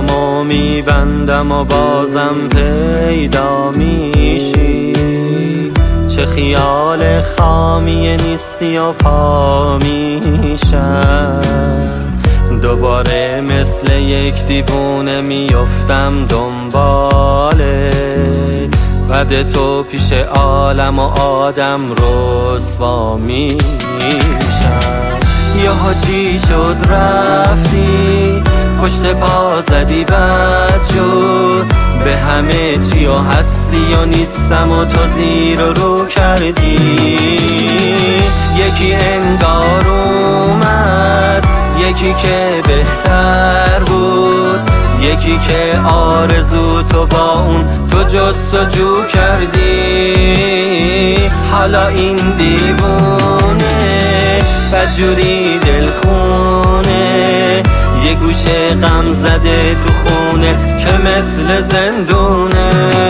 چشمامو میبندم و بازم پیدا میشی، چه خیال خامی نیستی و پا میشم، دوباره مثل یک دیوونه میافتم دنبالت، بعد تو پیش عالم و آدم رسوا میشم. یهو چی شد رفتی پشت پا زدی بد شد، به همه چی و هستی و نیستم و تو زیر و رو کردی، یکی انگار اومد یکی که بهتر بود، یکی که آرزو تو با اون تو جستجو کردی، حالا این دیوونه بدجوری دلخونه، یه گوشه غم زده تو خونه که مثل زندونه،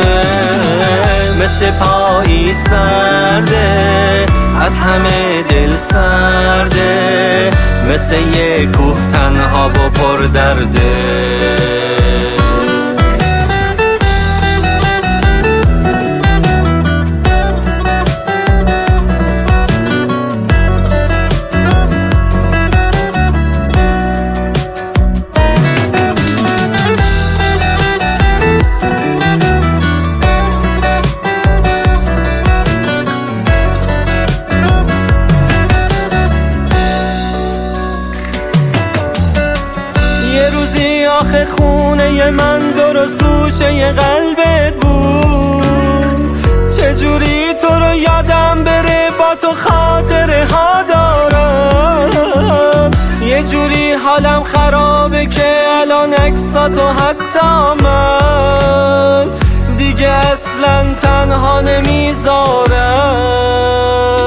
مثل پایی سرده از همه دل سرده، مثل یه کوه تنها و پر درده. آخه خونه من درست گوشه قلبت بود، چجوری تو رو یادم بره با تو خاطره ها دارم، یه جوری حالم خرابه که الان عکساتو حتی من دیگه اصلا تنها نمیذارم.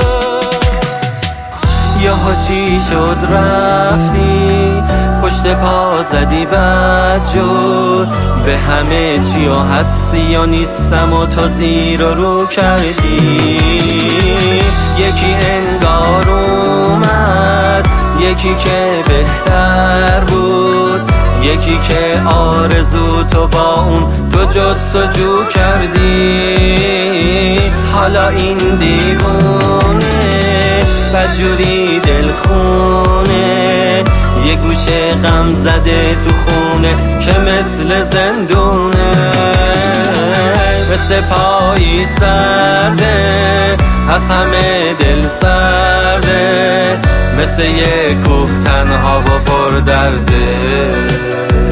یهو چی شد رفتی پشت پا زدی بد شد، به همه چی و هستی و نیستم و تو زیر و رو کردی، یکی انگار اومد یکی که بهتر بود، یکی که آرزو تو با اون تو جستجو کردی، حالا این دیوونه بدجوری دلخونه، یه گوشه غم زده تو خونه که مثل زندونه، مثل پایی سرده از همه دل سرده، مثل یه کوه تنها و پر درده.